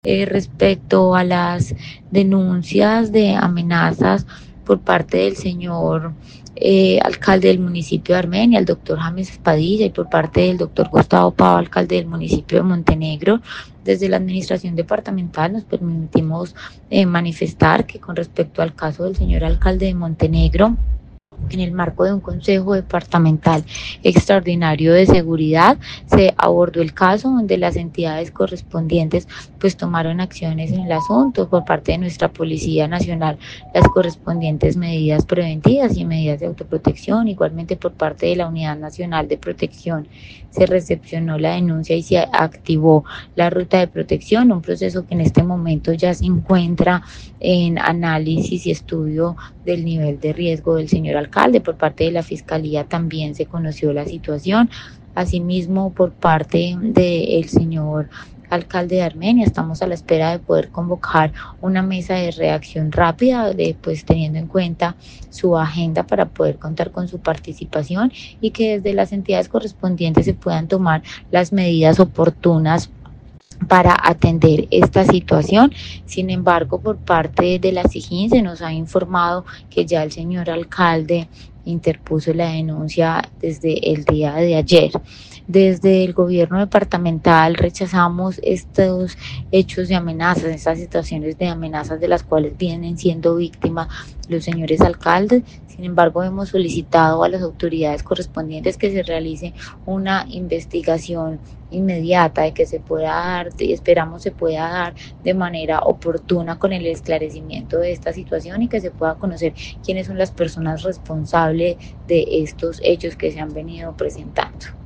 Respecto a las denuncias de amenazas por parte del señor alcalde del municipio de Armenia, el doctor James Espadilla, y por parte del doctor Gustavo Pava, alcalde del municipio de Montenegro, desde la administración departamental nos permitimos manifestar que con respecto al caso del señor alcalde de Montenegro, en el marco de un Consejo Departamental Extraordinario de Seguridad, se abordó el caso donde las entidades correspondientes pues tomaron acciones en el asunto por parte de nuestra Policía Nacional, las correspondientes medidas preventivas y medidas de autoprotección. Igualmente por parte de la Unidad Nacional de Protección se recepcionó la denuncia y se activó la ruta de protección, un proceso que en este momento ya se encuentra en análisis y estudio del nivel de riesgo del señor alcalde. Por parte de la Fiscalía también se conoció la situación. Asimismo, por parte del señor alcalde de Armenia, estamos a la espera de poder convocar una mesa de reacción rápida, pues teniendo en cuenta su agenda para poder contar con su participación y que desde las entidades correspondientes se puedan tomar las medidas oportunas para atender esta situación. Sin embargo, por parte de la SIGIN se nos ha informado que ya el señor alcalde interpuso la denuncia desde el día de ayer. Desde el gobierno departamental rechazamos estos hechos de amenazas, estas situaciones de amenazas de las cuales vienen siendo víctimas los señores alcaldes. Sin embargo, hemos solicitado a las autoridades correspondientes que se realice una investigación inmediata, de que se pueda dar, y esperamos se pueda dar de manera oportuna con el esclarecimiento de esta situación y que se pueda conocer quiénes son las personas responsables de estos hechos que se han venido presentando.